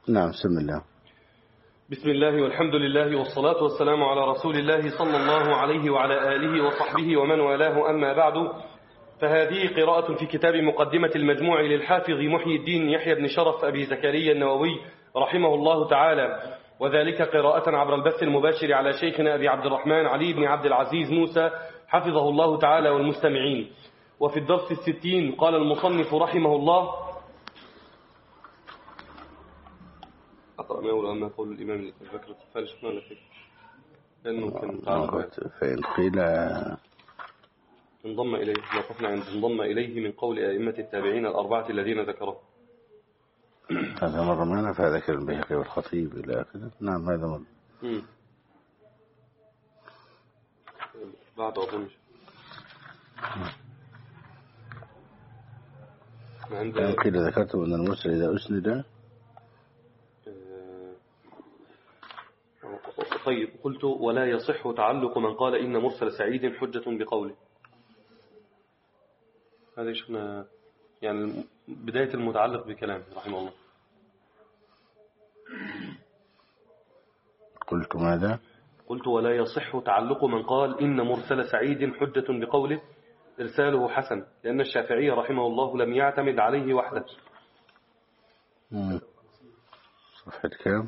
نعم. بسم الله. بسم الله والحمد لله والصلاة والسلام على رسول الله صلى الله عليه وعلى آله وصحبه ومن والاه، أما بعد، فهذه قراءة في كتاب مقدمة المجموع للحافظ محي الدين يحيى بن شرف أبي زكريا النووي رحمه الله تعالى، وذلك قراءة عبر البث المباشر على شيخنا أبي عبد الرحمن علي بن عبد العزيز موسى حفظه الله تعالى والمستمعين. وفي الدرس 60 قال المصنف رحمه الله: أقرأ ما يقول أما قول الإمام البكر الطفال شفنا لك لأنه كان فإن قيل انضم إليه، وقفنا عند انضم إليه من قول أئمة التابعين الأربعة الذين ذكروا. هذا مر معنا فذكر البيهقي والخطيب إلى آخره. نعم هذا مر. بعد أظن فإن قيل ذكرتم أن المرسل إذا أسند. طيب، قلت ولا يصح تعلق من قال إن مرسل سعيد حجة بقوله. هذا شفنا يعني بداية المتعلق بكلامه رحمه الله. قلت ماذا؟ قلت ولا يصح تعلق من قال إن مرسل سعيد حجة بقوله إرساله حسن، لأن الشافعي رحمه الله لم يعتمد عليه وحده. صفحة كام؟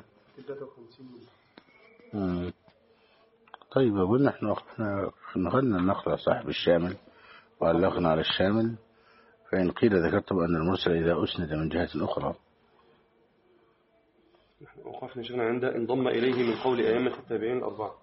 طيب، قلنا احنا نقلنا النقل صاحب الشامل وألقنا على الشامل. فإن قيل ذكرتم أن المرسل إذا أسند من جهة أخرى. نحن وقفنا شغلنا عند انضم إليه من قول أئمة التابعين الأربعة.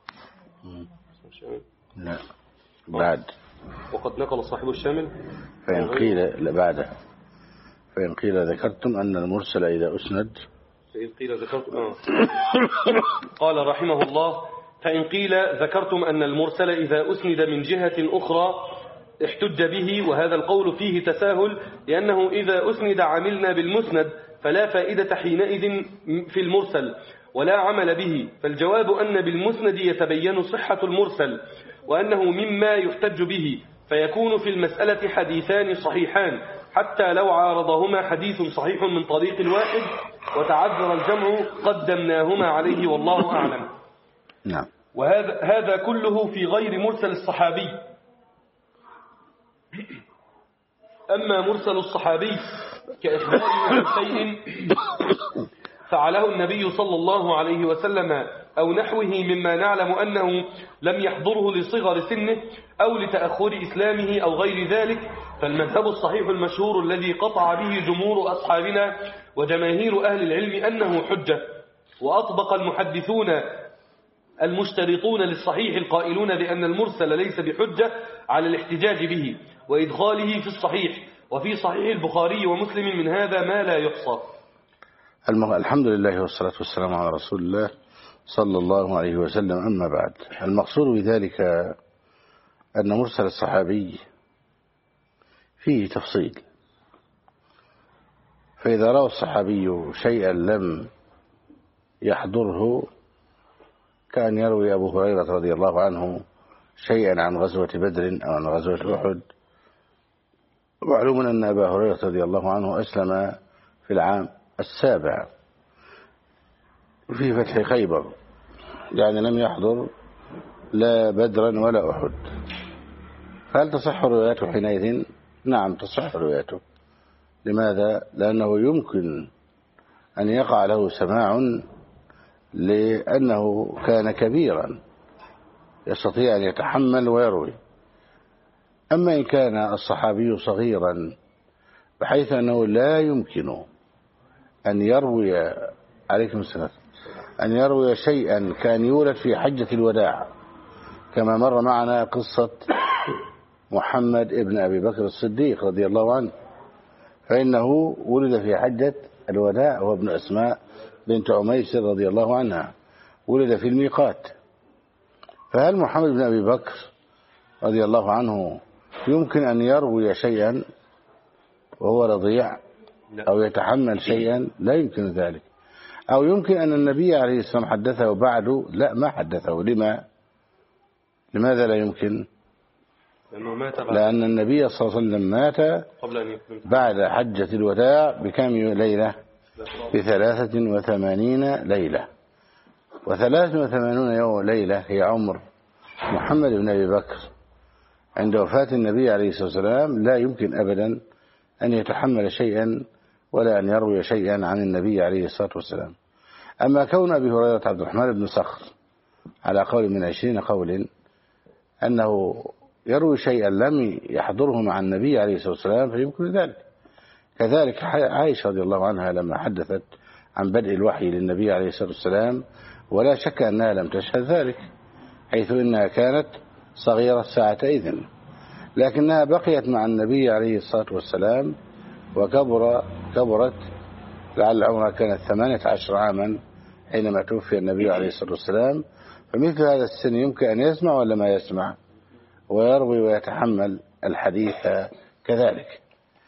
لا، بعد. وقد نقل صاحب الشامل. فإن قيل لا، بعده. فإن قيل ذكرتم أن المرسل إذا أسند. فإن قيل ذكرتم قال رحمه الله: فإن قيل ذكرتم أن المرسل إذا أسند من جهة أخرى احتج به، وهذا القول فيه تساهل، لأنه إذا أسند عملنا بالمسند فلا فائدة حينئذ في المرسل ولا عمل به. فالجواب أن بالمسند يتبين صحة المرسل وأنه مما يحتج به، فيكون في المسألة حديثان صحيحان حتى لو عارضهما حديث صحيح من طريق واحد وتعذر الجمع قدمناهما عليه والله أعلم. نعم. وهذا كله في غير مرسل الصحابي. أما مرسل الصحابي كإخبار عن شيء فعله النبي صلى الله عليه وسلم أو نحوه مما نعلم أنه لم يحضره لصغر سنه أو لتأخر إسلامه أو غير ذلك، فالمذهب الصحيح المشهور الذي قطع به جمهور أصحابنا وجماهير أهل العلم أنه حجة. وأطبق المحدثون المشترطون للصحيح القائلون بأن المرسل ليس بحجة على الاحتجاج به وإدخاله في الصحيح، وفي صحيح البخاري ومسلم من هذا ما لا يحصى. الحمد لله والصلاة والسلام على رسول الله صلى الله عليه وسلم. أما بعد، المقصود بذلك أن مرسل الصحابي فيه تفصيل. فإذا رأى الصحابي شيئا لم يحضره، كان يروي أبو هريرة رضي الله عنه شيئا عن غزوة بدر أو عن غزوة أحد. معلوم أن أبا هريرة رضي الله عنه أسلم في العام 7 في فتح خيبر، يعني لم يحضر لا بدرا ولا أحد. فهل تصح رواياته حينئذ؟ نعم تصح رواياته. لماذا؟ لأنه يمكن أن يقع له سماع، لأنه كان كبيرا يستطيع أن يتحمل ويروي. أما إن كان الصحابي صغيرا بحيث أنه لا يمكن أن يروي عليكم السلام أن يروي شيئا كان يولد في حجة الوداع، كما مر معنا قصة محمد ابن أبي بكر الصديق رضي الله عنه، فإنه ولد في حجة الوداع، هو ابن أسماء بنت عميس رضي الله عنها، ولد في الميقات. فهل محمد بن أبي بكر رضي الله عنه يمكن أن يروي شيئا وهو رضيع أو يتحمل شيئا؟ لا يمكن ذلك. أو يمكن أن النبي عليه السلام حدثه بعده؟ لا، ما حدثه. لماذا لا يمكن؟ لأن النبي صلى الله عليه وسلم مات بعد حجة الوداع بكم ليلة؟ ب83 ليلة. و83 يوم ليلة هي عمر محمد بن أبي بكر عند وفاة النبي عليه الصلاة والسلام. لا يمكن أبدا أن يتحمل شيئا ولا أن يروي شيئا عن النبي عليه الصلاة والسلام. أما كون أبي هريرة عبد الرحمن بن صخر على قول من 20 قول أنه يروي شيئا لم يحضره مع النبي عليه الصلاة والسلام فيمكن ذلك. كذلك عائشة رضي الله عنها لما حدثت عن بدء الوحي للنبي عليه الصلاة والسلام ولا شك أنها لم تشهد ذلك، حيث إنها كانت صغيرة ساعتئذ، لكنها بقيت مع النبي عليه الصلاة والسلام وكبرت، لعل عمرها كانت 18 عاما حينما توفي النبي عليه الصلاة والسلام. فمثل هذا السن يمكن أن يسمع ولا ما يسمع ويروي ويتحمل الحديث كذلك.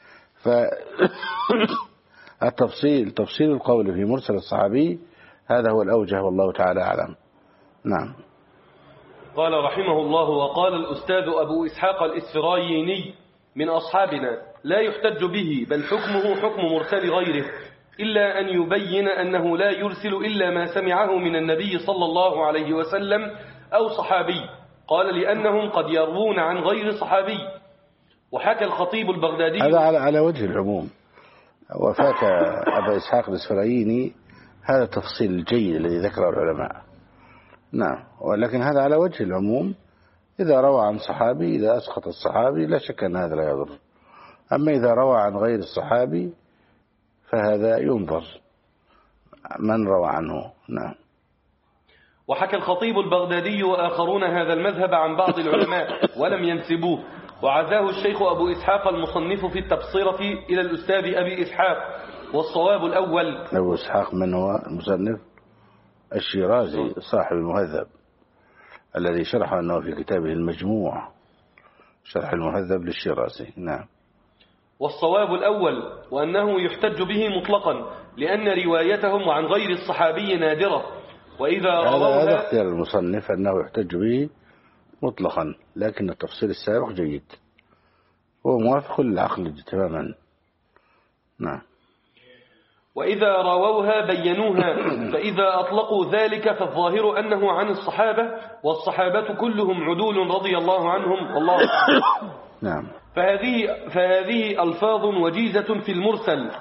تفصيل القول في مرسل الصحابي هذا هو الأوجه والله تعالى أعلم. نعم. قال رحمه الله: وقال الأستاذ أبو إسحاق الإسفرايني من أصحابنا: لا يحتج به، بل حكمه حكم مرسل غيره، إلا أن يبين أنه لا يرسل إلا ما سمعه من النبي صلى الله عليه وسلم أو صحابي. قال: لأنهم قد يروون عن غير صحابي. وحكى الخطيب البغدادي هذا على وجه العموم. وفاة أبا إسحاق الإسفرايني هذا التفصيل الجيد الذي ذكره العلماء. نعم، ولكن هذا على وجه العموم. إذا روى عن صحابي، إذا أسقط الصحابي لا شك أن هذا لا يضر. أما إذا روى عن غير الصحابي فهذا ينظر من روى عنه. نعم. وحكى الخطيب البغدادي وآخرون هذا المذهب عن بعض العلماء ولم ينسبوه، وعزاه الشيخ أبو إسحاق المصنف في التبصرة إلى الأستاذ أبي إسحاق. والصواب الأول. أبو إسحاق من هو المصنف؟ الشيرازي صاحب المهذب الذي شرح أنه في كتابه المجموع شرح المهذب للشيرازي. نعم. والصواب الأول، وأنه يحتج به مطلقا، لأن روايتهم عن غير الصحابي نادرة. وإذا رووها هذا اختيار المصنف أنه يحتج به مطلقا، لكن التفصيل السابق جيد، هو موافق للعقل تماما. نعم. وإذا رووها بينوها، فإذا أطلقوا ذلك فالظاهر أنه عن الصحابة، والصحابة كلهم عدول رضي الله عنهم والله أعلم. نعم. فهذه ألفاظ وجيزة في المرسل،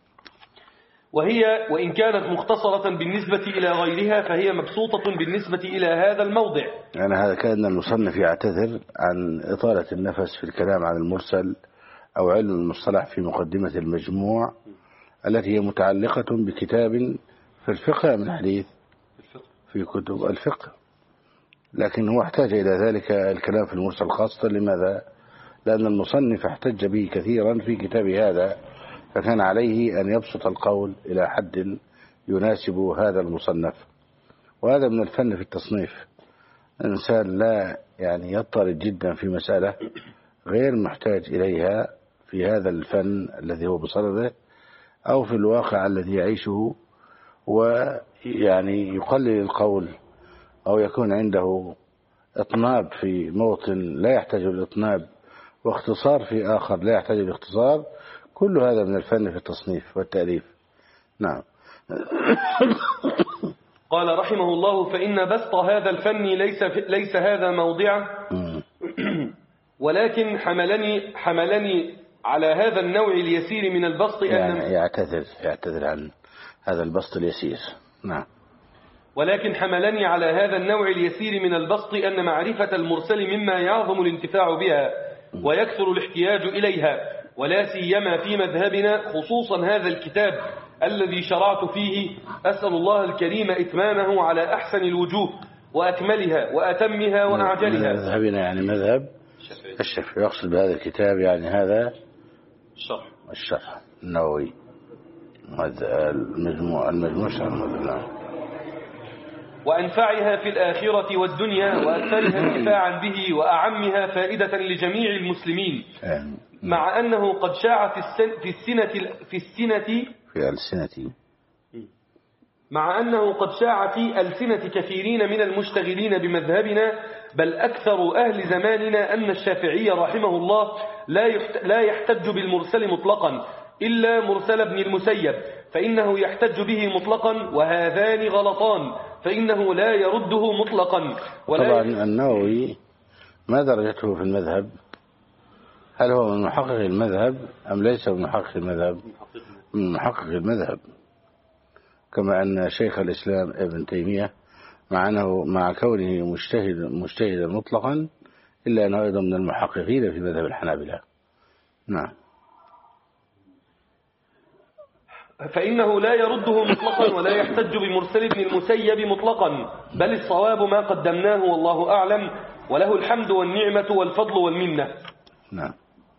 وهي وإن كانت مختصرة بالنسبة إلى غيرها فهي مبسوطة بالنسبة إلى هذا الموضع. يعني هذا كان المصنف يعتذر عن إطالة النفس في الكلام عن المرسل أو علم المصطلح في مقدمة المجموع التي هي متعلقة بكتاب في الفقه من حديث في كتب الفقه، لكن هو احتاج إلى ذلك الكلام في المرسل خاصة. لماذا؟ لأن المصنف احتج به كثيرا في كتاب هذا، فكان عليه أن يبسط القول إلى حد يناسب هذا المصنف. وهذا من الفن في التصنيف. الإنسان لا يعني يضطرد جدا في مسألة غير محتاج إليها في هذا الفن الذي هو بصدده أو في الواقع الذي يعيشه، ويعني يقلل القول أو يكون عنده إطناب في موطن لا يحتاج الإطناب واختصار في آخر لا يحتاج الاختصار. كل هذا من الفن في التصنيف والتأليف. نعم. قال رحمه الله: فإن بسط هذا الفن ليس هذا موضعه، ولكن حملني على هذا النوع اليسير من البسط يعني يعتذر عن هذا البسط اليسير. نعم. ولكن حملني على هذا النوع اليسير من البسط أن معرفة المرسل مما يعظم الانتفاع بها ويكثر الاحتياج إليها، ولا سيما في مذهبنا، خصوصا هذا الكتاب الذي شرعت فيه. أسأل الله الكريم إتمامه على أحسن الوجوه وأكملها وأتمها وأعجلها. مذهبنا يعني مذهب الشافعي، يقصد بهذا الكتاب يعني هذا الشرح النووي، المجموع شرح المذهب. وأنفعها في الآخرة والدنيا، وأكثرها انتفاعا به، وأعمها فائدة لجميع المسلمين. مع أنه قد شاع مع أنه قد شاع في ألسنة كثيرين من المشتغلين بمذهبنا، بل أكثر أهل زماننا، أن الشافعي رحمه الله لا يحتج بالمرسل مطلقا إلا مرسل ابن المسيب، فإنه يحتج به مطلقا، وهذان غلطان، فإنه لا يرده مطلقا. طبعا النووي ما درجته في المذهب؟ هل هو من محقق المذهب أم ليس من محقق المذهب؟ من محقق المذهب، كما أن شيخ الإسلام ابن تيمية مع كونه مجتهدا مطلقا إلا أنه أيضا من المحققين في مذهب الحنابلة. نعم. فإنه لا يرده مطلقا ولا يحتج بمرسل بن المسيب مطلقا، بل الصواب ما قدمناه والله أعلم، وله الحمد والنعمة والفضل والمنة. نعم.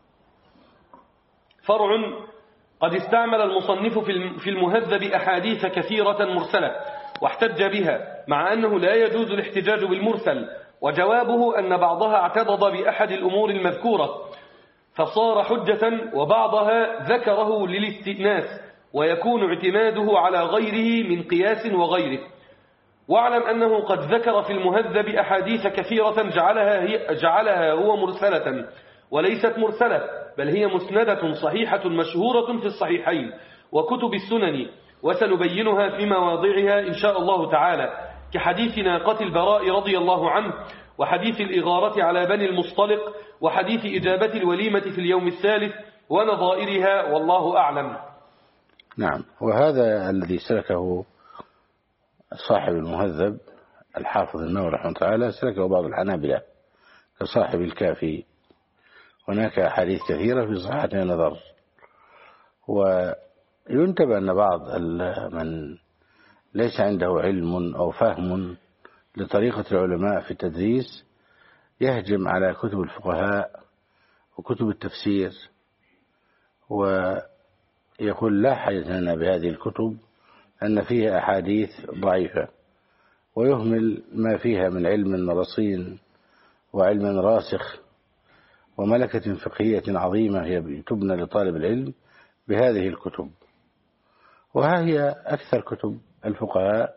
فرع: قد استعمل المصنف في المهذب أحاديث كثيرة مرسلة واحتج بها، مع أنه لا يجوز الاحتجاج بالمرسل، وجوابه أن بعضها اعتضد بأحد الأمور المذكورة فصار حجة، وبعضها ذكره للاستئناس ويكون اعتماده على غيره من قياس وغيره. واعلم أنه قد ذكر في المهذب أحاديث كثيرة جعلها هو مرسلة، وليست مرسلة، بل هي مسندة صحيحة مشهورة في الصحيحين وكتب السنن، وسنبينها في مواضعها إن شاء الله تعالى، كحديث ناقة البراء رضي الله عنه، وحديث الإغارة على بني المصطلق، وحديث إجابة الوليمة في اليوم الثالث، ونظائرها، والله أعلم. نعم. وهذا الذي سلكه صاحب المهذب الحافظ النووي رحمه الله تعالى سلكه بعض الحنابلة كصاحب الكافي. هناك أحاديث كثيرة في صحتها نظر، وينتبه أن بعض من ليس عنده علم أو فهم لطريقة العلماء في التدريس يهجم على كتب الفقهاء وكتب التفسير ويقول لا حاجة لنا بهذه الكتب أن فيها أحاديث ضعيفة، ويهمل ما فيها من علم رصين وعلم راسخ وملكة فقهية عظيمة هي تبنى لطالب العلم بهذه الكتب. وها هي أكثر كتب الفقهاء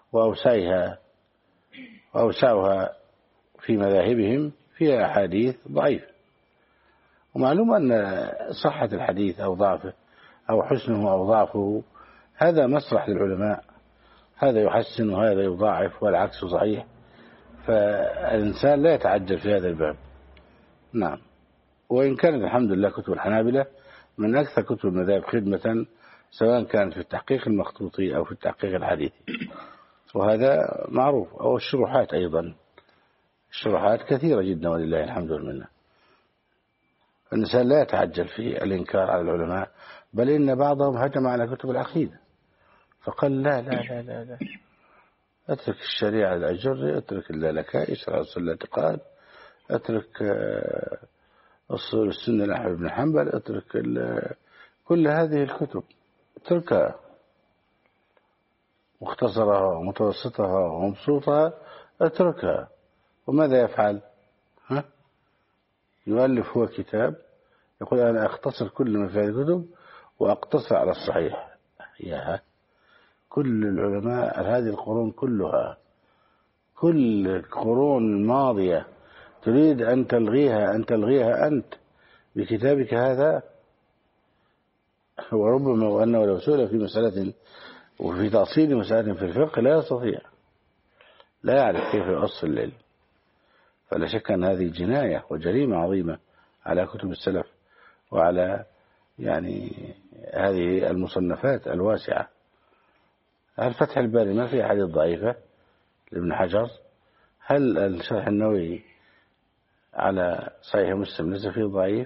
وأوسعها في مذاهبهم فيها أحاديث ضعيفة، ومعلوم أن صحة الحديث أو ضعفه أو حسنه أو ضعفه هذا مسرح للعلماء، هذا يحسن وهذا يضاعف والعكس صحيح، فالإنسان لا يتعجل في هذا الباب. نعم. وإن كانت الحمد لله كتب الحنابلة من أكثر كتب المذاهب خدمة، سواء كانت في التحقيق المخطوطي أو في التحقيق الحديثي، وهذا معروف. أو الشروحات أيضا، الشروحات كثيرة جدا ولله الحمد والمنة. الإنسان لا يتعجل في الإنكار على العلماء، بل إن بعضهم هجم على كتب العقيدة فقال لا لا لا لا لا، اترك الشريعة الأجر، اترك اللالكائي، اشرع أصول الاعتقاد، اترك أصول السنة لأحمد بن حنبل، اترك كل هذه الكتب، اتركها مختصرها ومتوسطها ومبسوطها، اتركها. وماذا يفعل؟ يؤلف هو كتاب يقول أنا أختصر كل ما في هذه الكتب وأقتصر على الصحيح. ياها، كل العلماء هذه القرون كلها، كل القرون الماضية تريد أن تلغيها أنت بكتابك هذا؟ وربما وأنه لو سئل في مسألة وفي تأصيل مسألة في الفقه لا يستطيع، لا يعرف كيف يؤصل العلم. فلا شك أن هذه جناية وجريمة عظيمة على كتب السلف وعلى يعني هذه المصنفات الواسعة. هل فتح الباري ما في حديث ضعيفة لابن حجر؟ هل الشرح النووي على صحيح مسلم ليس فيه ضعيف؟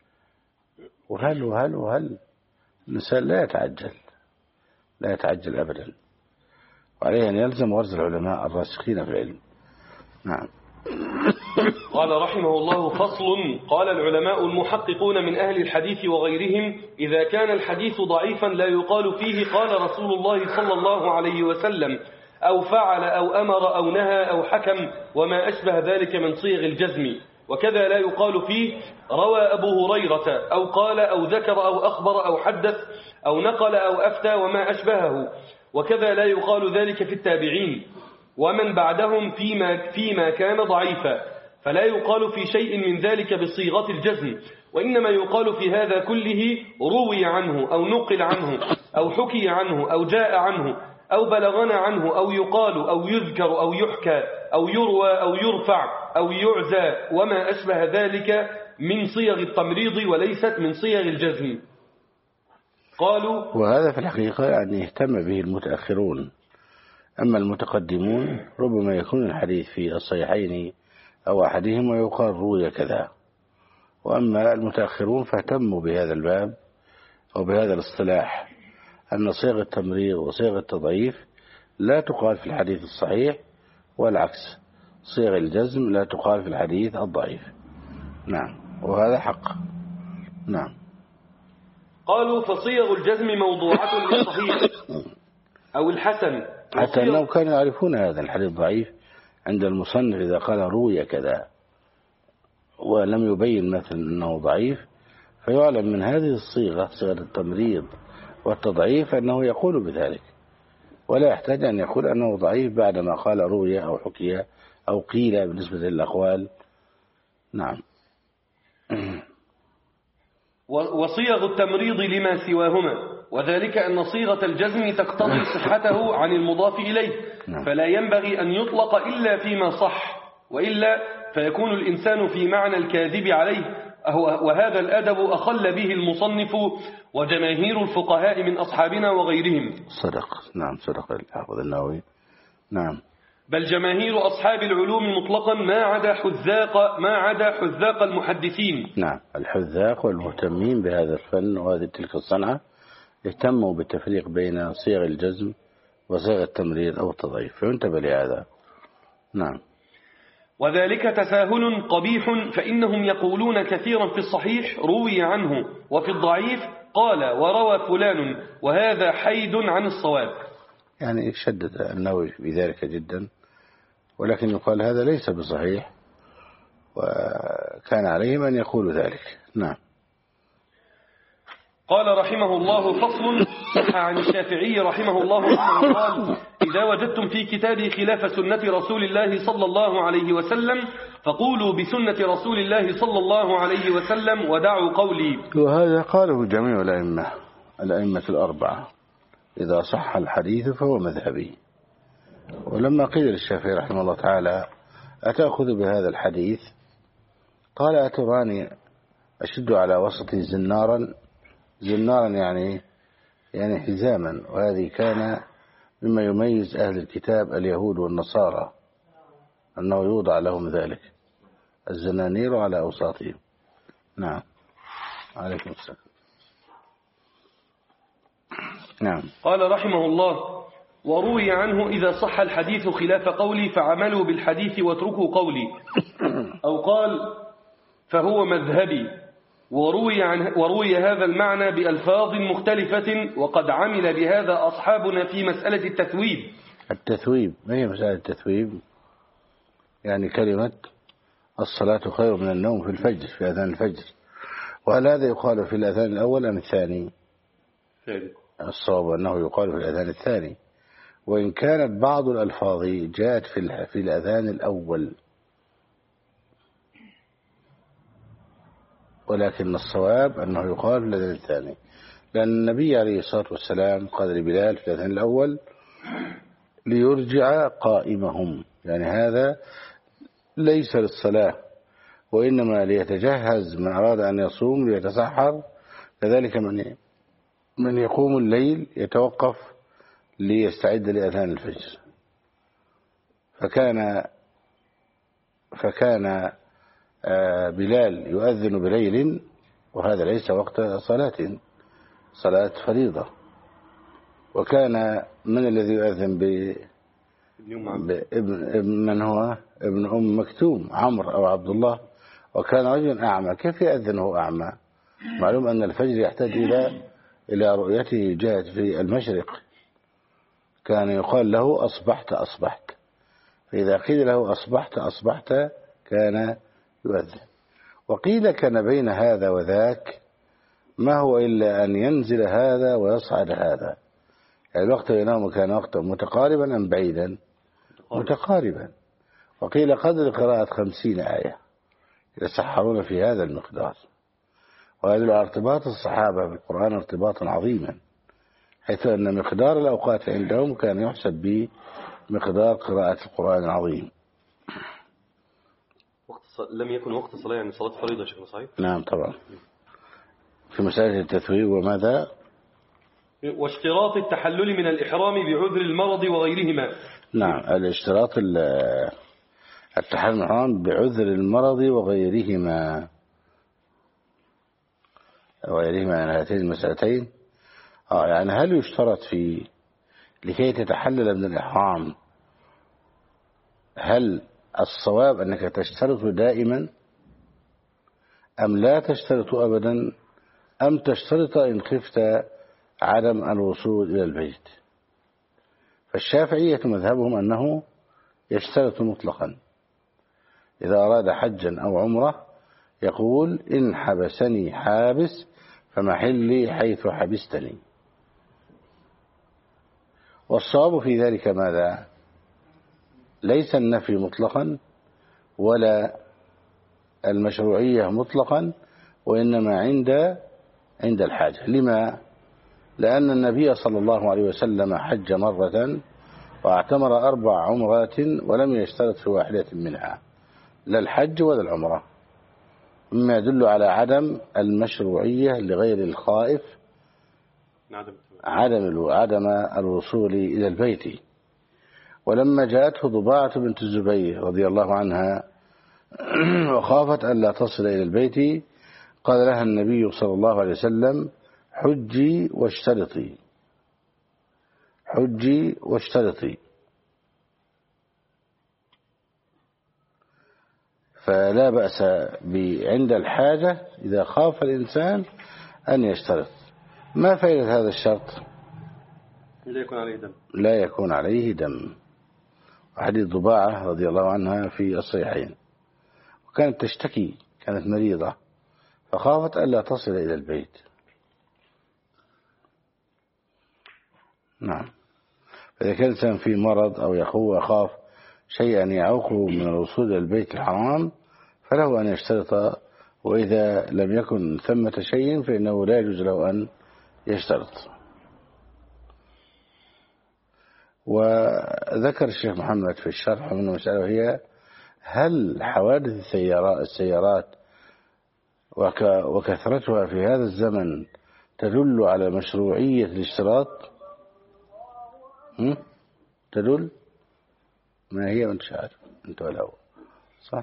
وهل الإنسان لا يتعجل أبدا، وعليه أن يلزم غرز العلماء الراسخين في العلم. نعم. قال رحمه الله: فصل. قال العلماء المحققون من أهل الحديث وغيرهم: إذا كان الحديث ضعيفا لا يقال فيه قال رسول الله صلى الله عليه وسلم، أو فعل أو أمر أو نهى أو حكم وما أشبه ذلك من صيغ الجزم. وكذا لا يقال فيه روى أبو هريرة أو قال أو ذكر أو أخبر أو حدث أو نقل أو أفتى وما أشبهه. وكذا لا يقال ذلك في التابعين ومن بعدهم فيما كان ضعيفا، فلا يقال في شيء من ذلك بصيغة الجزم، وإنما يقال في هذا كله روي عنه أو نقل عنه أو حكي عنه أو جاء عنه أو بلغنا عنه أو يقال أو يذكر أو يحكى أو يروى أو يرفع أو يعزى وما أشبه ذلك من صيغ التمريض وليست من صيغ الجزم. قالوا وهذا في الحقيقة يعني اهتم به المتأخرون، أما المتقدمون ربما يكون الحديث في الصحيحين أو أحدهما ويقال روي كذا، وأما المتأخرون فاهتموا بهذا الباب أو بهذا الاصطلاح أن صيغ التمريض وصيغ التضعيف لا تقال في الحديث الصحيح، والعكس صيغ الجزم لا تقال في الحديث الضعيف. نعم، وهذا حق. نعم. قالوا فصيغ الجزم موضوعة للصحيح أو الحسن، حتى أنهم كانوا يعرفون هذا الحديث الضعيف عند المصنف إذا قال روي كذا ولم يبين مثلا أنه ضعيف، فيعلم من هذه الصيغة صيغة التمريض والتضعيف أنه يقول بذلك، ولا يحتاج أن يقول أنه ضعيف بعدما قال روي أو حكي أو قيل بالنسبة للأقوال. نعم. وصيغ التمريض لما سواهما، وذلك أن صيغة الجزم تقتضي صحته عن المضاف إليه، فلا ينبغي أن يطلق إلا فيما صح، وإلا فيكون الإنسان في معنى الكاذب عليه، وهذا الأدب أخل به المصنف وجماهير الفقهاء من أصحابنا وغيرهم. صدق. نعم، صدق الحافظ النووي. نعم. بل جماهير أصحاب العلوم مطلقا ما عدا حذاق المحدثين. نعم، الحذاق والمهتمين بهذا الفن وهذه تلك الصنعة اهتموا بالتفريق بين صيغ الجزم وصيغ التمريض أو التضعيف، فينتبه لهذا. نعم. وذلك تساهل قبيح، فإنهم يقولون كثيرا في الصحيح روي عنه، وفي الضعيف قال وروى فلان، وهذا حيد عن الصواب. يعني شدد النووي بذلك جدا، ولكن يقال هذا ليس بصحيح، وكان عليهم أن يقولوا ذلك. نعم. قال رحمه الله فصل. صح عن الشافعي رحمه الله أنه قال إذا وجدتم في كتابي خلاف سنة رسول الله صلى الله عليه وسلم فقولوا بسنة رسول الله صلى الله عليه وسلم ودعوا قولي. وهذا قاله جميع الأئمة الأربعة، إذا صح الحديث فهو مذهبي. ولما قيل للشافعي رحمه الله تعالى أتأخذ بهذا الحديث، قال أتراني أشد على وسطي زنارا يعني حزاما، وهذه كان مما يميز أهل الكتاب اليهود والنصارى أنه يوضع لهم ذلك الزنانير على أوساطهم. نعم. عليكم السلام. نعم. قال رحمه الله وروي عنه إذا صح الحديث خلاف قولي فعملوا بالحديث واتركوا قولي، أو قال فهو مذهبي. وروي هذا المعنى بألفاظ مختلفة، وقد عمل بهذا أصحابنا في مسألة التثويب. ما هي مسألة التثويب؟ يعني كلمة الصلاة خير من النوم في الفجر، في أذان الفجر، وهل هذا يقال في الأذان الأول أم الثاني؟ الصواب أنه يقال في الأذان الثاني، وإن كانت بعض الألفاظ جاءت في الأذان الأول، ولكن الصواب أنه يقال في الأذان الثاني، لأن النبي عليه الصلاة والسلام قال لبلال في الأذان الأول ليرجع قائمهم، يعني هذا ليس للصلاة وإنما ليتجهز من أراد أن يصوم ليتسحر، كذلك من يقوم الليل يتوقف ليستعد لأذان الفجر. فكان بلال يؤذن بليل، وهذا ليس وقت صلاة فريضة. وكان من الذي يؤذن من هو ابن أم مكتوم، عمرو أو عبد الله، وكان رجل أعمى، كيف يؤذنه أعمى؟ معلوم أن الفجر يحتاج إلى رؤيته جهة في المشرق، كان يقال له أصبحت، فإذا قيل له أصبحت كان يؤذن. وقيل كان بين هذا وذاك ما هو إلا أن ينزل هذا ويصعد هذا، يعني الوقت بينهم كان وقتا متقاربا أم بعيدا؟ متقاربا. وقيل قدر قراءة 50 آية يتسحرون في هذا المقدار. وهذا ارتباط الصحابة بالقرآن ارتباطا عظيما، حيث أن مقدار الأوقات عندهم كان يحسب بمقدار قراءة القرآن العظيم. لم يكن وقت الصلاة يعني صلاة فريضة شيخنا صحيح؟ نعم طبعا. في مسألة التثويب وماذا؟ واشتراط التحلل من الإحرام بعذر المرض وغيرهما. نعم الاشتراط التحلل من الإحرام بعذر المرض وغيرهما من هاتين المسألتين. يعني هل يشترط في لكي تتحلل من الإحرام، هل الصواب أنك تشترط دائما أم لا تشترط أبدا، أم تشترط إن خفت عدم الوصول إلى البيت؟ فالشافعية مذهبهم أنه يشترط مطلقا. إذا أراد حجا أو عمره يقول إن حبسني حابس فمحلي حيث حبستني. والصواب في ذلك ماذا؟ ليس النفي مطلقا ولا المشروعية مطلقا، وإنما عند الحاجة. لما؟ لأن النبي صلى الله عليه وسلم حج مرة واعتمر 4 عمرات ولم يشترط في واحدة منها، لا الحج ولا العمرة، مما يدل على عدم المشروعية لغير الخائف عدم الوصول إلى البيت. ولما جاءته ضباعة بنت الزبير رضي الله عنها وخافت أن لا تصل إلى البيت، قال لها النبي صلى الله عليه وسلم حجي واشترطي. فلا بأس عند الحاجة إذا خاف الإنسان أن يشترط. ما فائدة هذا الشرط؟ لا يكون عليه دم. حديث ضباعة رضي الله عنها في الصحيحين، وكانت تشتكي، كانت مريضة فخافت ألا تصل إلى البيت. نعم. فإذا كان الإنسان في مرض أو يخاف شيئا يعوقه من الوصول إلى البيت الحرام فله أن يشترط، وإذا لم يكن ثمة شيء فإنه لا يجوز له أن يشترط. وذكر الشيخ محمد في الشرح من مسألة، وهي هل حوادث السيارات وكثرتها في هذا الزمن تدل على مشروعية الاشتراط؟ تدل؟ ما هي وانت عارف انت ولا هو صح؟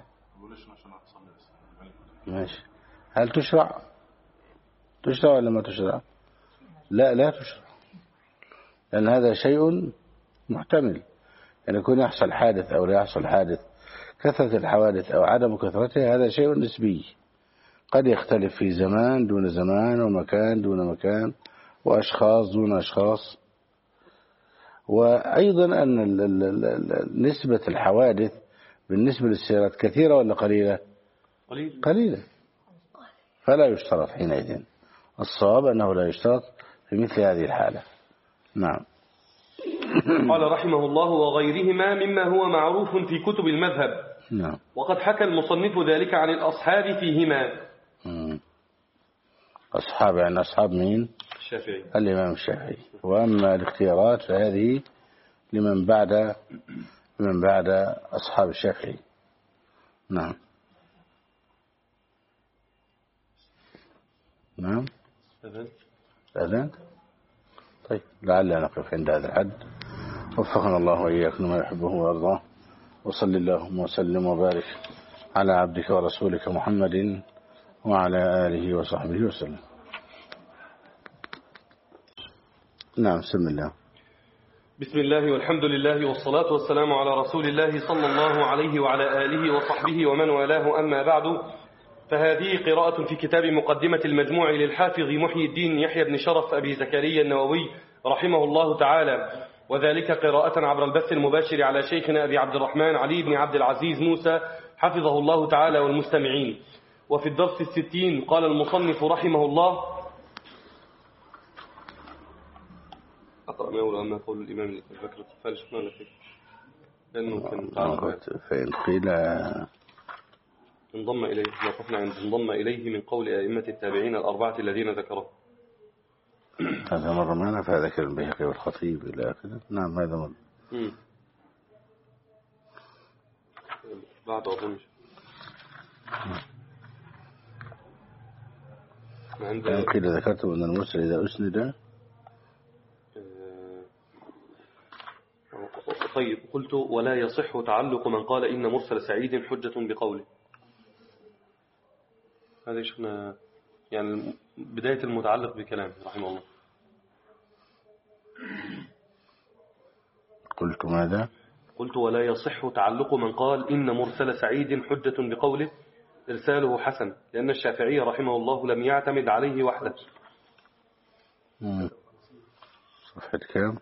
ماشي. هل تشرع ولا ما تشرع؟ لا تشرع، لأن هذا شيء محتمل أن يكون يحصل حادث أو لا يحصل حادث. كثرة الحوادث أو عدم كثرتها هذا شيء نسبي، قد يختلف في زمان دون زمان، ومكان دون مكان، وأشخاص دون أشخاص. وأيضا أن نسبة الحوادث بالنسبة للسيارات كثيرة ولا قليلة؟ قليلة. فلا يشترط حينئذ. الصواب أنه لا يشترط في مثل هذه الحالة. نعم. قال رحمه الله وغيرهما مما هو معروف في كتب المذهب. نعم. وقد حكى المصنف ذلك عن الأصحاب فيهما. أصحاب يعني أصحاب مين؟ الشافعي. الإمام الشافعي. وأما الاختيارات فهذه لمن بعد أصحاب الشافعي. نعم. أذن. طيب لعلنا نقف عند هذا الحد. وفقنا الله وإياكم ما يحبه ويرضاه. وصل اللهم وسلم وبارك على عبدك ورسولك محمد وعلى آله وصحبه وسلم. نعم. بسم الله. بسم الله والحمد لله والصلاة والسلام على رسول الله صلى الله عليه وعلى آله وصحبه ومن والاه. أما بعد، فهذه قراءة في كتاب مقدمة المجموع للحافظ محي الدين يحيى بن شرف أبي زكريا النووي رحمه الله تعالى، وذلك قراءة عبر البث المباشر على شيخنا أبي عبد الرحمن علي بن عبد العزيز موسى حفظه الله تعالى والمستمعين. وفي الدرس 60 قال المصنف رحمه الله: أقرأ ما يقول أما قول الإمام البكر الطفال شفنا ولا فيه؟ لأنه كان فإن قيل انضم إليه، وقفنا عند انضم إليه من قول أئمة التابعين الأربعة الذين ذكروا. هذا مر معنا فهذا كلام البيهقي والخطيب إلى آخره. نعم هذا مر. بعد أظن قيل ذكرتم أن المرسل إذا أسند. طيب قلت ولا يصح تعلق من قال إن مرسل سعيد حجة بقوله. هذا شفنا يعني بداية المتعلق بكلامه رحمه الله. قلت ماذا؟ قلت ولا يصح تعلق من قال إن مرسل سعيد حجة بقوله إرساله حسن، لأن الشافعي رحمه الله لم يعتمد عليه وحده. صفحة كام؟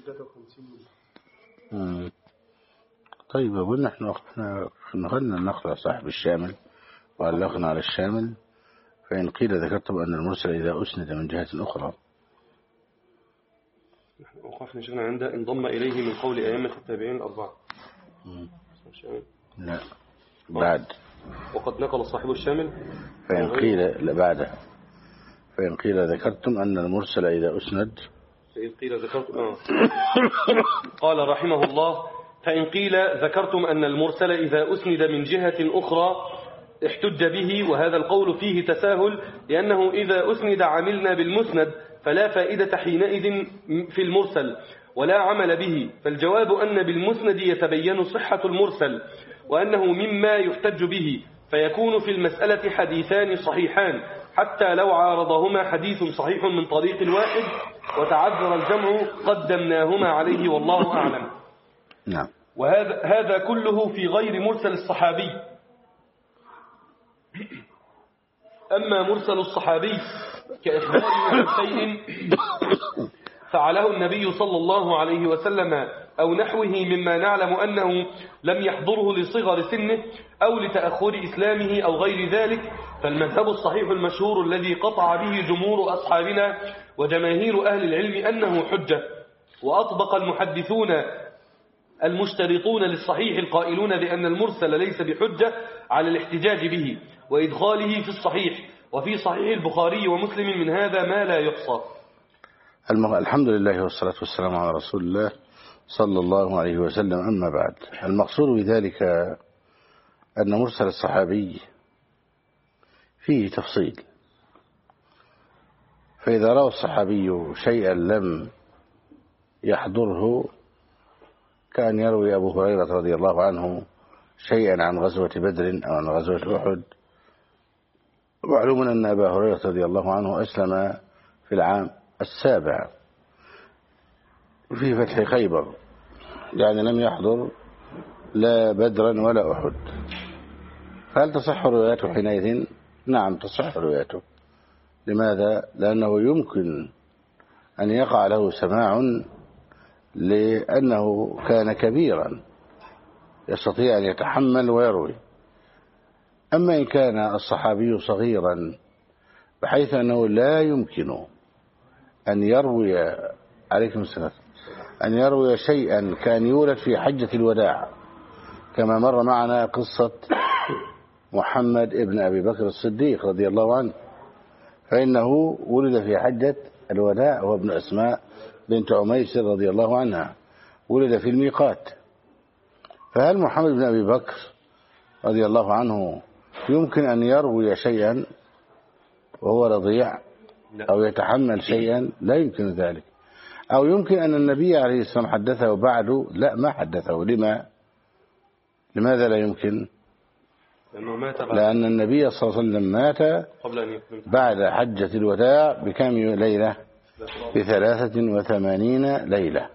طيب أقول نحن نقلنا النقل صاحب الشامل وعلقنا على الشامل. فإن قيل ذكرتم أن المرسل إذا أسند من جهة أخرى. وقفنا شفنا عند انضم إليه من قول أئمة التابعين الأربعة. لا بعد. وقد نقل صاحب الشامل. فإن قيل لا بعد. فإن قيل ذكرتم أن المرسل إذا أسند. فإن قيل ذكرتم قال رحمه الله فإن قيل ذكرتم أن المرسل إذا أسند من جهة أخرى احتج به، وهذا القول فيه تساهل، لأنه إذا أسند عملنا بالمسند فلا فائدة حينئذ في المرسل ولا عمل به. فالجواب أن بالمسند يتبين صحة المرسل وأنه مما يحتج به، فيكون في المسألة حديثان صحيحان حتى لو عارضهما حديث صحيح من طريق واحد وتعذر الجمع قدمناهما عليه والله أعلم. نعم. وهذا كله في غير مرسل الصحابي. أما مرسل الصحابي كإخبار عن شيء فعله النبي صلى الله عليه وسلم أو نحوه مما نعلم أنه لم يحضره لصغر سنه أو لتأخر إسلامه أو غير ذلك، فالمذهب الصحيح المشهور الذي قطع به جمهور أصحابنا وجماهير أهل العلم أنه حجة. وأطبق المحدثون المشترطون للصحيح القائلون بأن المرسل ليس بحجة على الاحتجاج به وإدخاله في الصحيح، وفي صحيح البخاري ومسلم من هذا ما لا يحصى. الحمد لله والصلاة والسلام على رسول الله صلى الله عليه وسلم. أما بعد، المقصود بذلك أن مرسل الصحابي فيه تفصيل. فإذا رأى الصحابي شيئا لم يحضره، كان يروي أبو هريرة رضي الله عنه شيئا عن غزوة بدر أو عن غزوة أحد. ومعلوم أن أبا هريرة رضي الله عنه أسلم في العام 7 في فتح خيبر، يعني لم يحضر لا بدرا ولا أحد. فهل تصح رواياته حينئذ؟ نعم تصح رواياته. لماذا؟ لأنه يمكن أن يقع له سماع لأنه كان كبيرا يستطيع أن يتحمل ويروي. أما إن كان الصحابي صغيرا بحيث أنه لا يمكن أن يروي عليكم السلام أن يروي شيئا كان يولد في حجة الوداع، كما مر معنا قصة محمد ابن أبي بكر الصديق رضي الله عنه، فإنه ولد في حجة الوداع، هو ابن أسماء بنت عميس رضي الله عنها، ولد في الميقات. فهل محمد بن أبي بكر رضي الله عنه يمكن أن يروي شيئا وهو رضيع أو يتحمل شيئا؟ لا يمكن ذلك. أو يمكن أن النبي عليه الصلاة والسلام حدثه بعده؟ لا، ما حدثه. لماذا لا يمكن؟ لأن النبي صلى الله عليه وسلم مات بعد حجة الوداع بكم ليلة؟ ب83 ليلة،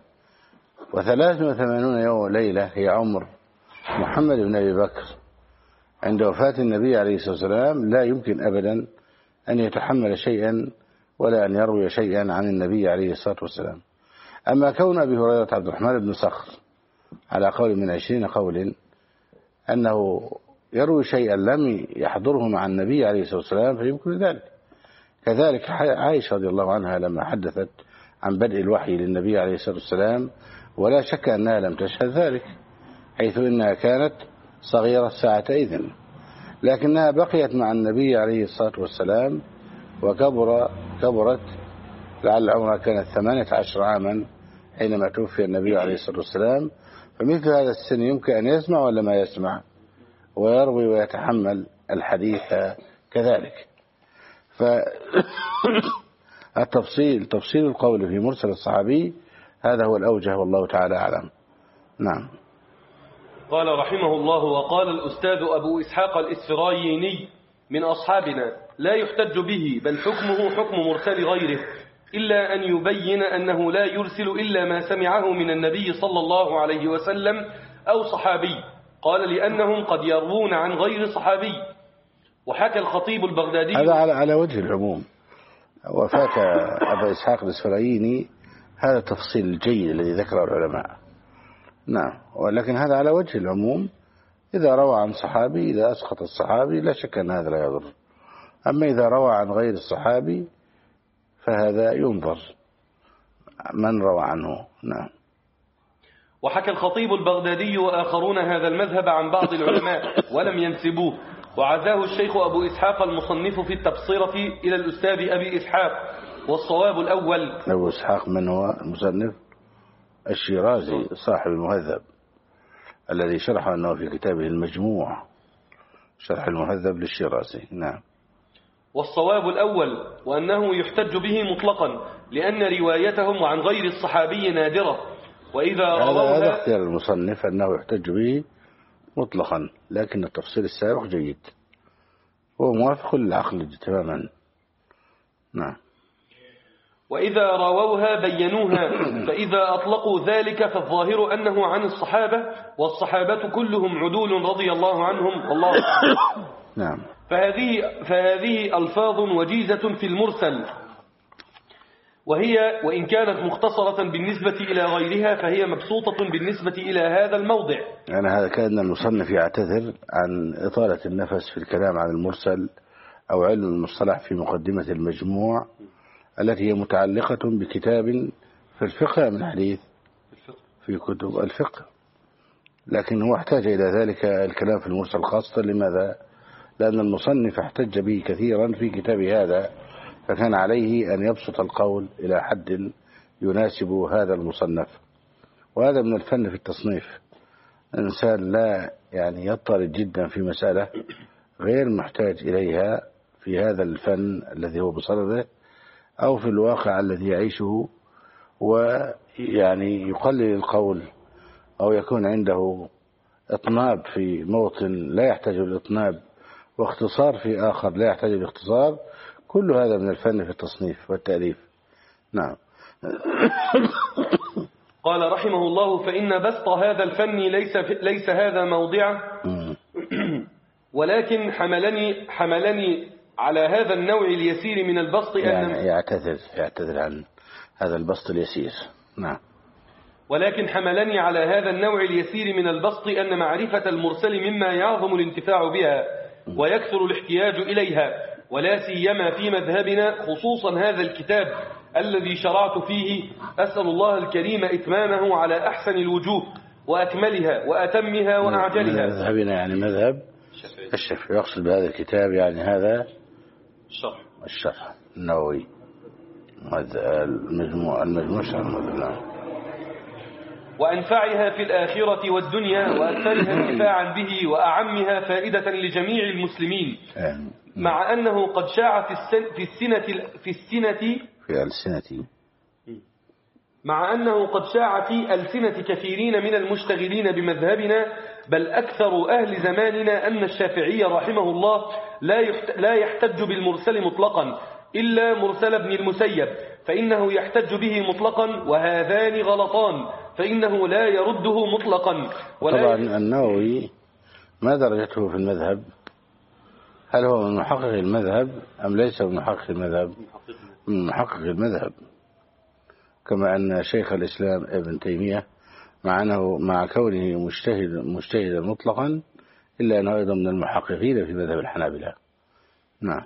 و83 يوم ليلة هي عمر محمد بن أبي بكر. عند وفاة النبي عليه الصلاة والسلام لا يمكن أبدا أن يتحمل شيئا ولا أن يروي شيئا عن النبي عليه الصلاة والسلام. أما كون أبي هريرة عبد الرحمن بن صخر على قول من 20 قول أنه يروي شيئا لم يحضره مع النبي عليه الصلاة والسلام فيمكن ذلك. كذلك عائشة رضي الله عنها لما حدثت عن بدء الوحي للنبي عليه الصلاة والسلام، ولا شك أنها لم تشهد ذلك، حيث إنها كانت صغيرة ساعتئذ، لكنها بقيت مع النبي عليه الصلاة والسلام وكبرت لعل عمرها كانت 18 عاما حينما توفي النبي عليه الصلاة والسلام، فمثل هذا السن يمكن أن يسمع ولا ما يسمع ويروي ويتحمل الحديث كذلك. فالتفصيل تفصيل القول في مرسل الصحابي هذا هو الأوجه والله تعالى أعلم. نعم. قال رحمه الله: وقال الأستاذ أبو إسحاق الإسفرايني من أصحابنا: لا يحتج به، بل حكمه حكم مرسل غيره، إلا أن يبين أنه لا يرسل إلا ما سمعه من النبي صلى الله عليه وسلم أو صحابي. قال: لأنهم قد يروون عن غير صحابي. وحكى الخطيب البغدادي هذا على وجه العموم، وفات أبا إسحاق الإسفرايني هذا التفصيل الجيد الذي ذكره العلماء. نعم، ولكن هذا على وجه العموم، إذا روى عن صحابي إذا أسقط الصحابي لا شك أن هذا لا يضر، أما إذا روى عن غير الصحابي فهذا ينظر من روى عنه. نعم. وحكى الخطيب البغدادي وآخرون هذا المذهب عن بعض العلماء ولم ينسبوه، وعزاه الشيخ أبو إسحاق المصنف في التبصرة إلى الأستاذ أبي إسحاق. والصواب الأول. أبو إسحاق من هو المصنف؟ الشيرازي صاحب المهذب الذي شرحه أنه في كتابه المجموع، شرح المهذب للشيرازي. نعم. والصواب الأول، وأنه يحتج به مطلقا، لأن روايتهم عن غير الصحابي نادرة. وإذا هذا اختيار المصنف أنه يحتج به مطلقا، لكن التفصيل السابق جيد هو موافق للعقل تماما. نعم. وإذا رووها بينوها، فإذا أطلقوا ذلك فالظاهر أنه عن الصحابة، والصحابة كلهم عدول رضي الله عنهم والله أعلم. نعم. فهذه ألفاظ وجيزة في المرسل، وهي وإن كانت مختصرة بالنسبة إلى غيرها فهي مبسوطة بالنسبة إلى هذا الموضع. يعني هذا كان المصنف يعتذر عن إطالة النفس في الكلام عن المرسل أو علم المصطلح في مقدمة المجموع التي هي متعلقة بكتاب في الفقه من حديث في كتب الفقه، لكن هو احتاج إلى ذلك الكلام في المرسل خاصة. لماذا؟ لأن المصنف احتج به كثيرا في كتاب هذا، فكان عليه أن يبسط القول إلى حد يناسب هذا المصنف. وهذا من الفن في التصنيف، الإنسان لا يعني يضطرد جدا في مسألة غير محتاج إليها في هذا الفن الذي هو بصدده أو في الواقع الذي يعيشه، ويعني يقلل القول أو يكون عنده إطناب في موطن لا يحتاج الإطناب واختصار في آخر لا يحتاج الاختصار. كل هذا من الفن في التصنيف والتأليف. نعم. قال رحمه الله: فإن بسط هذا الفن ليس هذا موضعه، ولكن حملني على هذا النوع اليسير من البسط يعني يعتذر عن هذا البسط اليسير. نعم. ولكن حملني على هذا النوع اليسير من البسط أن معرفة المرسل مما يعظم الانتفاع بها ويكثر الاحتياج إليها، ولا سيما في مذهبنا، خصوصا هذا الكتاب الذي شرعت فيه. أسأل الله الكريم إتمامه على أحسن الوجوه وأكملها وأتمها وأعجلها. مذهبنا يعني مذهب الشافعي، يقصد بهذا الكتاب يعني هذا الشرح النووي، المجموع شرح المذهب. وأنفعها في الآخرة والدنيا، وأكثرها انتفاعا به، وأعمها فائدة لجميع المسلمين. مع أنه قد شاع مع أنه قد شاع في ألسنة كثيرين من المشتغلين بمذهبنا، بل أكثر أهل زماننا، أن الشافعي رحمه الله لا يحتج بالمرسل مطلقا إلا مرسل ابن المسيب، فإنه يحتج به مطلقا، وهذان غلطان، فإنه لا يرده مطلقا. طبعا النووي ما درجته في المذهب؟ هل هو من محقق المذهب أم ليس من محقق المذهب؟ من محقق المذهب، كما أن شيخ الإسلام ابن تيمية مع كونه مجتهدا مطلقا إلا أنه أيضا من المحققين في مذهب الحنابلة. نعم.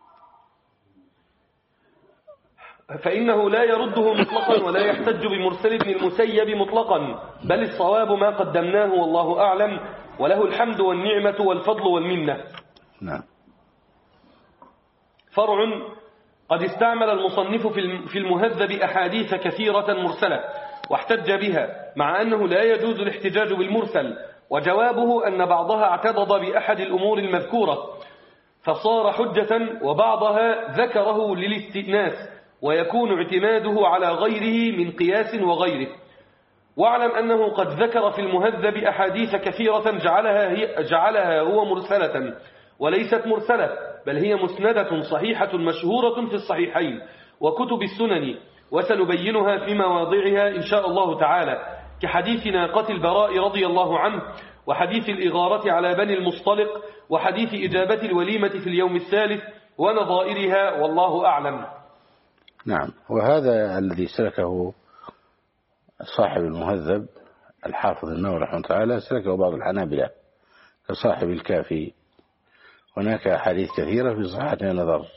فإنه لا يرده مطلقا ولا يحتج بمرسل ابن المسيب مطلقا، بل الصواب ما قدمناه والله أعلم، وله الحمد والنعمة والفضل والمنة. نعم. فرع: قد استعمل المصنف في المهذب أحاديث كثيرة مرسلة واحتج بها، مع أنه لا يجوز الاحتجاج بالمرسل، وجوابه أن بعضها اعتضد بأحد الأمور المذكورة فصار حجة، وبعضها ذكره للاستئناس ويكون اعتماده على غيره من قياس وغيره. واعلم أنه قد ذكر في المهذب أحاديث كثيرة جعلها هو مرسلة وليست مرسلة، بل هي مسندة صحيحة مشهورة في الصحيحين وكتب السنن، وسنبينها في مواضعها إن شاء الله تعالى، كحديث ناقة البراء رضي الله عنه، وحديث الإغارة على بني المصطلق، وحديث إجابة الوليمة في اليوم الثالث، ونظائرها، والله أعلم. نعم. وهذا الذي سلكه صاحب المهذب الحافظ النووي رحمه الله تعالى سلكه بعض الحنابلة كصاحب الكافي. هناك أحاديث كثيرة في صحتها نظر،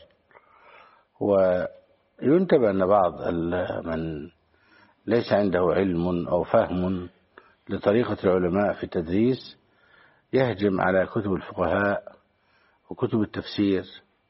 وينتبه أن بعض من ليس عنده علم أو فهم لطريقة العلماء في التدريس يهجم على كتب الفقهاء وكتب التفسير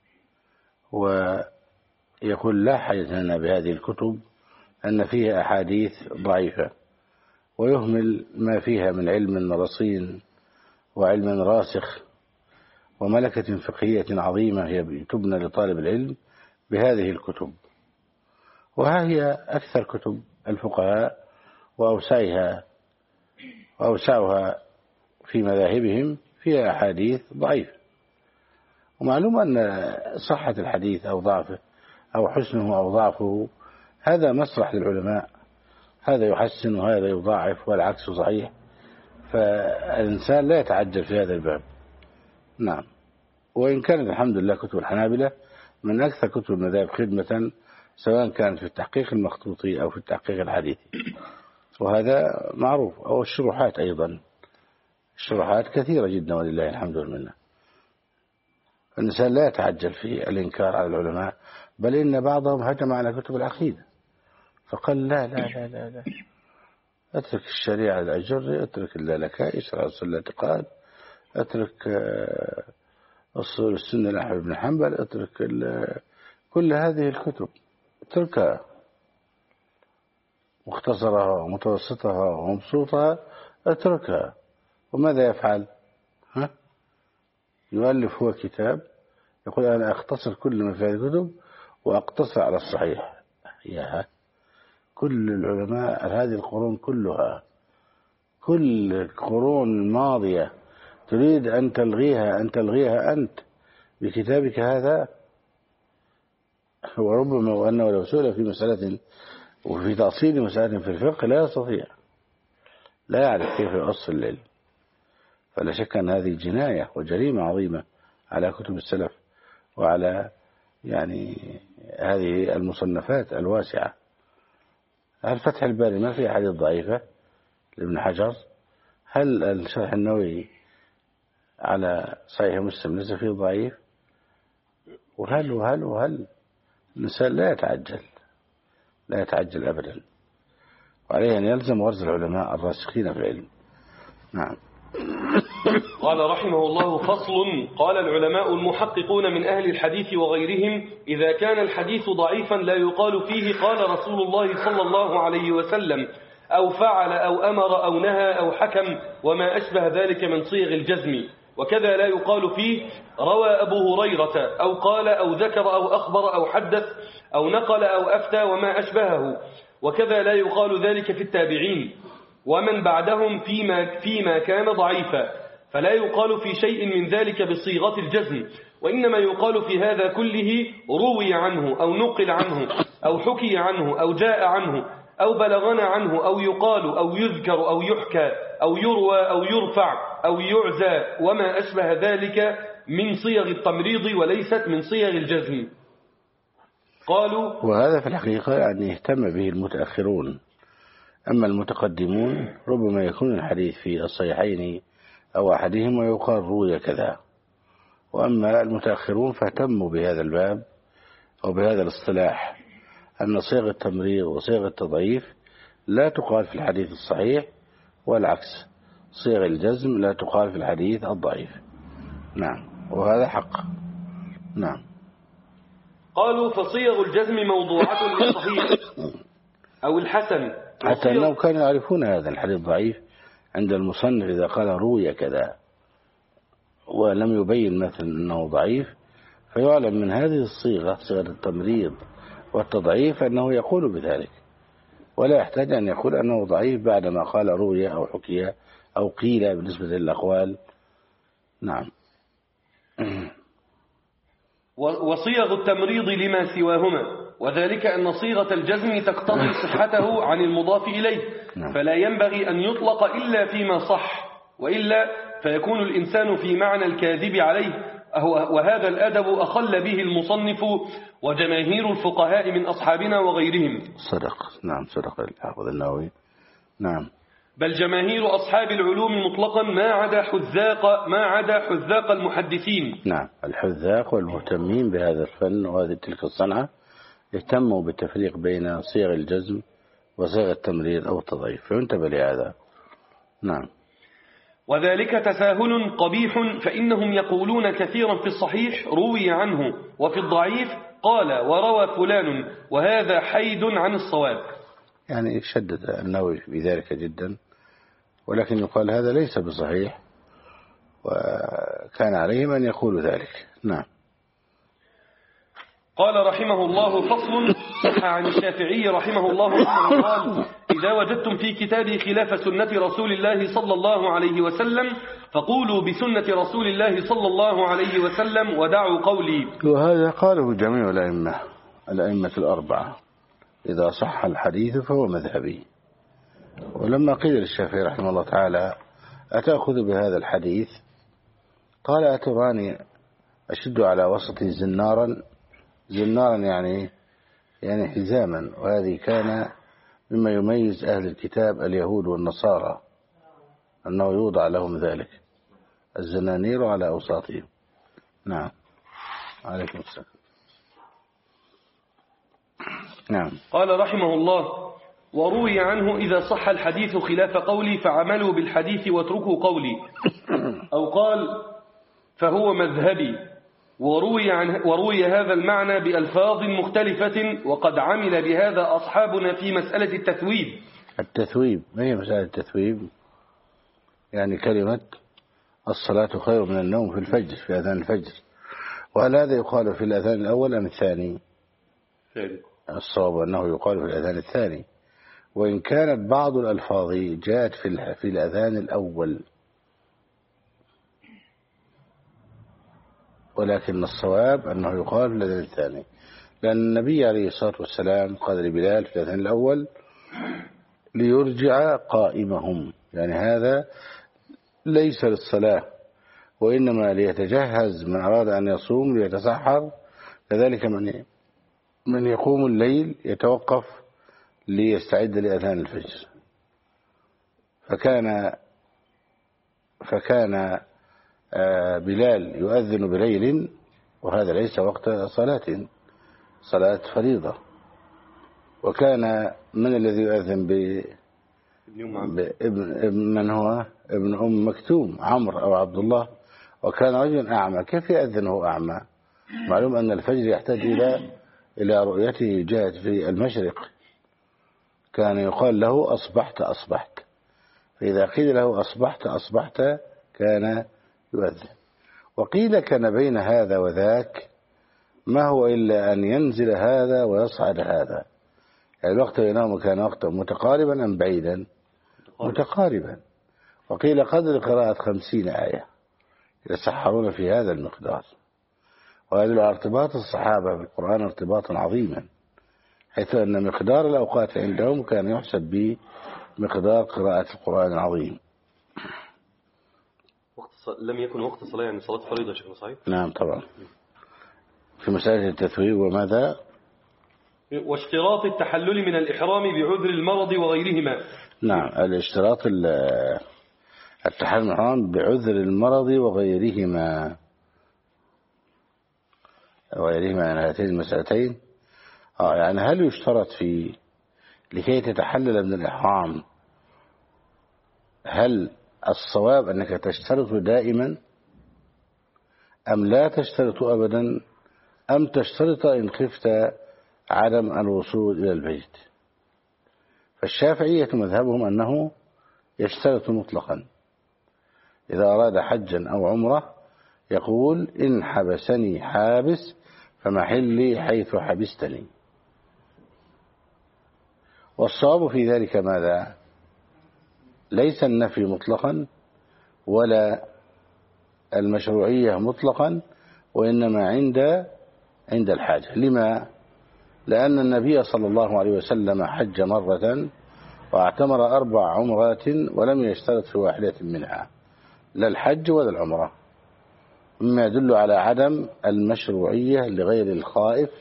ويقول لا حاجة لنا بهذه الكتب أن فيها أحاديث ضعيفة، ويهمل ما فيها من علم رصين وعلم راسخ وملكة فقهية عظيمة هي تبنى لطالب العلم بهذه الكتب. وها هي أكثر كتب الفقهاء وأوسعها في مذاهبهم فيها أحاديث ضعيفة. ومعلوم أن صحة الحديث أو ضعفه أو حسنه أو ضعفه هذا مسرح للعلماء، هذا يحسن وهذا يضاعف والعكس صحيح، فالإنسان لا يتعجل في هذا الباب. نعم. وإن كانت الحمد لله كتب الحنابلة من أكثر كتب المذاهب خدمة، سواء كانت في التحقيق المخطوطي أو في التحقيق الحديثي، وهذا معروف. أو الشروحات أيضا، الشروحات كثيرة جدا ولله الحمد والمنة. الإنسان لا يتعجل في الإنكار على العلماء، بل إن بعضهم هجم على كتب العقيدة فقال لا لا لا لا لا، اترك الشريعة الأجر، اترك اللالكاء، اشرع أصول الاعتقاد، اترك أصول السنة لأحمد بن حنبل، اترك كل هذه الكتب، اتركها مختصرها ومتوسطها ومبسوطها، اتركها. وماذا يفعل؟ يؤلف هو كتاب يقول أنا أختصر كل ما في هذه الكتب وأقتصر على الصحيح. ياها كل العلماء هذه القرون كلها، كل القرون الماضية تريد أن تلغيها أنت بكتابك هذا؟ وربما وأنه لو سئل في مسألة وفي تأصيل مسألة في الفقه لا يستطيع، لا يعرف كيف يؤصل العلم. فلا شك أن هذه جناية وجريمة عظيمة على كتب السلف وعلى هذه المصنفات الواسعة. هل فتح الباري ما في أحاديث ضعيفة لابن حجر؟ هل الشرح النووي على صحيح مسلم ليس فيه ضعيف؟ وهل الإنسان لا يتعجل أبدا، وعليه أن يلزم غرز العلماء الراسخين في العلم. نعم. قال رحمه الله: فصل. قال العلماء المحققون من أهل الحديث وغيرهم: إذا كان الحديث ضعيفا لا يقال فيه قال رسول الله صلى الله عليه وسلم، أو فعل أو أمر أو نهى أو حكم وما أشبه ذلك من صيغ الجزم. وكذا لا يقال فيه روى أبو هريرة أو قال أو ذكر أو أخبر أو حدث أو نقل أو أفتى وما أشبهه. وكذا لا يقال ذلك في التابعين ومن بعدهم فيما كان ضعيفا، فلا يقال في شيء من ذلك بصيغة الجزم، وإنما يقال في هذا كله روي عنه أو نقل عنه أو حكي عنه أو جاء عنه أو بلغنا عنه أو يقال أو يذكر أو يحكى أو يروى أو يرفع أو يعزى وما أشبه ذلك من صيغ التمريض وليست من صيغ الجزم. قالوا: وهذا في الحقيقة يهتم به المتأخرون. أما المتقدمون ربما يكون الحديث في الصحيحين أو أحدهما ويقال روي كذا. وأما المتأخرون فاهتموا بهذا الباب أو بهذا الاصطلاح، أن صيغ التمريض وصيغ التضعيف لا تقال في الحديث الصحيح، والعكس صيغ الجزم لا تقال في الحديث الضعيف. نعم، وهذا حق. نعم. قالوا فصيغ الجزم موضوعة للصحيح أو الحسن، حتى أنهم كانوا يعرفون هذا الحديث ضعيف عند المصنف إذا قال روي كذا ولم يبين مثل أنه ضعيف، فيعلم من هذه الصيغة، صيغة التمريض والتضعيف، أنه يقول بذلك ولا يحتاج أن يقول أنه ضعيف بعدما قال روي أو حكي أو قيل بالنسبة للأقوال. نعم. وصيغ التمريض لما سواهما، وذلك أن صيغة الجزم تقتضي صحته عن المضاف إليه، فلا ينبغي أن يطلق إلا فيما صح، وإلا فيكون الإنسان في معنى الكاذب عليه، وهذا الأدب أخل به المصنف وجماهير الفقهاء من أصحابنا وغيرهم. صدق. نعم صدق الحافظ النووي. نعم. بل جماهير أصحاب العلوم مطلقا ما عدا حذاق المحدثين. نعم، الحذاق والمهتمين بهذا الفن وهذه تلك الصنعة اهتموا بالتفريق بين صيغ الجزم وصيغ التمريض أو التضعيف، فينتبه لهذا. نعم. وذلك تساهل قبيح، فإنهم يقولون كثيرا في الصحيح روي عنه، وفي الضعيف قال وروى فلان، وهذا حيد عن الصواب. يعني شدد النووي بذلك جدا، ولكن يقال هذا ليس بصحيح، وكان عليهم أن يقولوا ذلك. نعم. قال رحمه الله فصل. صح عن الشافعي رحمه الله أنه قال إذا وجدتم في كتابي خلاف سنة رسول الله صلى الله عليه وسلم فقولوا بسنة رسول الله صلى الله عليه وسلم ودعوا قولي. وهذا قاله جميع الأئمة الأربعة، إذا صح الحديث فهو مذهبي. ولما قيل للشافعي رحمه الله تعالى أتأخذ بهذا الحديث، قال أتراني أشد على وسطي زنارا يعني حزاما، وهذه كان مما يميز أهل الكتاب اليهود والنصارى أنه يوضع لهم ذلك الزنانير على أوساطهم. نعم. عليكم السلام. نعم. قال رحمه الله وروي عنه إذا صح الحديث خلاف قولي فعملوا بالحديث واتركوا قولي، أو قال فهو مذهبي. وروي هذا المعنى بألفاظ مختلفة، وقد عمل بهذا أصحابنا في مسألة التثويب. التثويب ما هي مسألة التثويب؟ يعني كلمة الصلاة خير من النوم في الفجر، في أذان الفجر. وهل هذا يقال في الأذان الأول أم الثاني؟ الصواب أنه يقال في الأذان الثاني، وإن كانت بعض الألفاظ جاءت في الأذان الأول، ولكن الصواب أنه يقال في الأذان الثاني، لأن النبي عليه الصلاة والسلام قال لبلال في الأذان الأول ليرجع قائمهم، يعني هذا ليس للصلاة وإنما ليتجهز من أراد أن يصوم ليتسحر، كذلك من يقوم الليل يتوقف ليستعد لأذان الفجر. فكان بلال يؤذن بليل، وهذا ليس وقت صلاة فريضة. وكان من الذي يؤذن من هو ابن أم مكتوم، عمرو أو عبد الله، وكان رجل أعمى، كيف يؤذنه أعمى؟ معلوم أن الفجر يحتاج إلى رؤيته جاءت في المشرق، كان يقال له أصبحت، فإذا قيل له أصبحت كان يؤذن. وقيل كان بين هذا وذاك ما هو إلا أن ينزل هذا ويصعد هذا، يعني الوقت بينهما كان وقتا متقاربا أم بعيدا؟ متقاربا. وقيل قدر قراءة 50 آية يتسحرون في هذا المقدار. وهذا ارتباط الصحابة بالقرآن ارتباطا عظيما، حيث أن مقدار الأوقات عندهم كان يحسب بمقدار قراءة القرآن العظيم. لم يكن وقت الصلاة يعني صلاة فريضة شيخنا، صحيح؟ نعم طبعا. في مسألة التثويب وماذا؟ واشتراط التحلل من الإحرام بعذر المرض وغيرهما. نعم، الاشتراط التحلل من الإحرام بعذر المرض وغيرهما يعني هاتين المسألتين. يعني هل يشترط لكي تتحلل من الإحرام، هل الصواب أنك تشترط دائما أم لا تشترط أبدا أم تشترط إن خفت عدم الوصول إلى البيت. فالشافعية مذهبهم أنه يشترط مطلقا، إذا أراد حجا أو عمرة يقول إن حبسني حابس فمحلي حيث حبستني. والصواب في ذلك ماذا؟ ليس النفي مطلقا ولا المشروعية مطلقا، وإنما عند الحاجة. لما؟ لأن النبي صلى الله عليه وسلم حج مرة واعتمر 4 عمرات ولم يشترط في واحدة منها، لا الحج ولا العمرة، مما يدل على عدم المشروعية لغير الخائف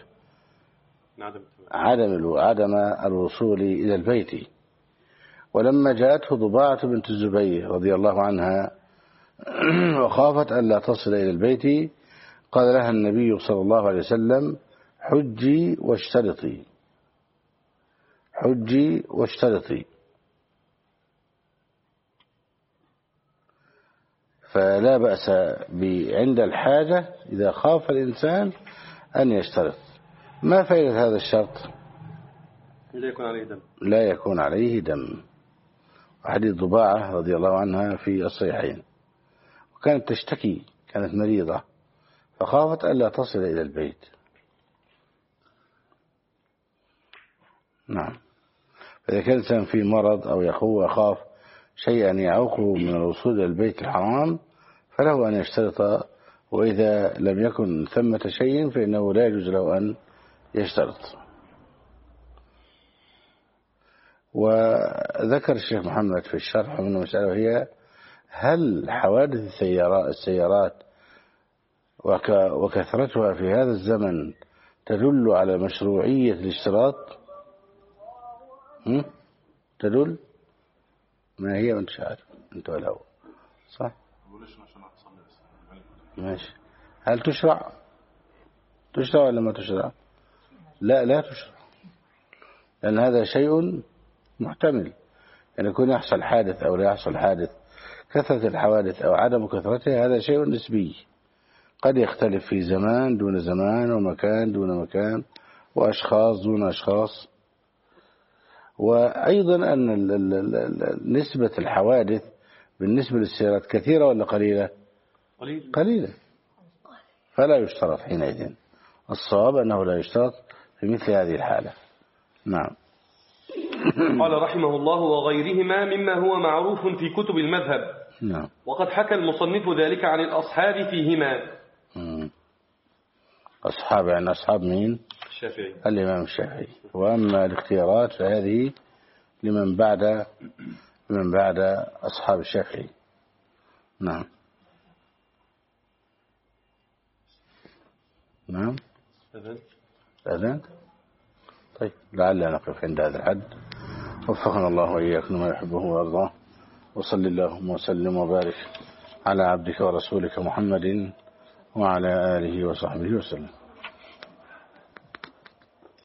عدم الوصول إلى البيت. ولما جاءته ضباعة بنت الزبير رضي الله عنها وخافت أن لا تصل إلى البيت، قال لها النبي صلى الله عليه وسلم حجي واشترطي، حجي واشترطي. فلا بأس عند الحاجة إذا خاف الإنسان أن يشترط. ما فائدة هذا الشرط؟ لا يكون عليه دم. حديث ضباعة رضي الله عنها في الصحيحين، وكانت تشتكي، كانت مريضة فخافت ألا تصل إلى البيت. نعم. فإذا كان الإنسان في مرض أو يخاف شيئا يعوقه من الوصول إلى البيت الحرام فله أن يشترط، وإذا لم يكن ثمة شيء فإنه لا يجوز له أن يشترط. وذكر الشيخ محمد في الشرح من مسألة، وهي هل حوادث السيارات وكثرتها في هذا الزمن تدل على مشروعية الاشتراط؟ تدل؟ ما هي وانت عارف انت ولا هو صح؟ ماشي. هل تشرع ولا ما تشرع؟ لا تشرع، لأن هذا شيء محتمل أن يكون يحصل حادث أو لا يحصل حادث. كثرة الحوادث أو عدم كثرتها هذا شيء نسبي، قد يختلف في زمان دون زمان ومكان دون مكان وأشخاص دون أشخاص. وأيضا أن نسبة الحوادث بالنسبة للسيارات كثيرة ولا قليلة؟ قليلة، فلا يشترط حينئذ. الصواب أنه لا يشترط في مثل هذه الحالة. نعم. قال رحمه الله وغيرهما مما هو معروف في كتب المذهب. نعم. وقد حكى المصنف ذلك عن الأصحاب فيهما. أصحاب يعني أصحاب مين؟ الشافعي، الإمام الشافعي. وأما الاختيارات فهذه لمن بعد أصحاب الشافعي. نعم. أذن. طيب لعلنا نقف عند هذا الحد. وفقنا الله وإياكم ما يحبه ويرضاه، وصل اللهم وسلم وبارك على عبدك ورسولك محمد وعلى آله وصحبه وسلم.